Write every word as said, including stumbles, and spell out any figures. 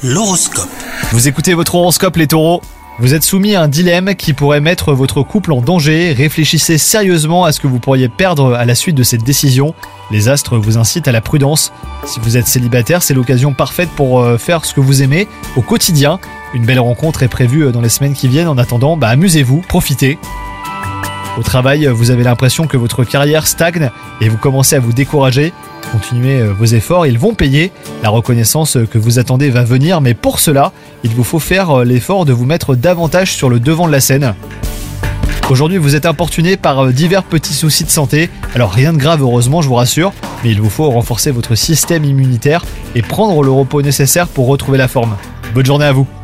L'horoscope. Vous écoutez votre horoscope les taureaux. Vous êtes soumis à un dilemme qui pourrait mettre votre couple en danger. Réfléchissez sérieusement à ce que vous pourriez perdre à la suite de cette décision. Les astres vous incitent à la prudence. Si vous êtes célibataire, c'est l'occasion parfaite pour faire ce que vous aimez au quotidien. Une belle rencontre est prévue dans les semaines qui viennent. En attendant, bah, amusez-vous, profitez. Au travail, vous avez l'impression que votre carrière stagne et vous commencez à vous décourager. Continuez vos efforts, ils vont payer. La reconnaissance que vous attendez va venir, mais pour cela, il vous faut faire l'effort de vous mettre davantage sur le devant de la scène. Aujourd'hui, vous êtes importuné par divers petits soucis de santé. Alors rien de grave heureusement, je vous rassure, mais il vous faut renforcer votre système immunitaire et prendre le repos nécessaire pour retrouver la forme. Bonne journée à vous.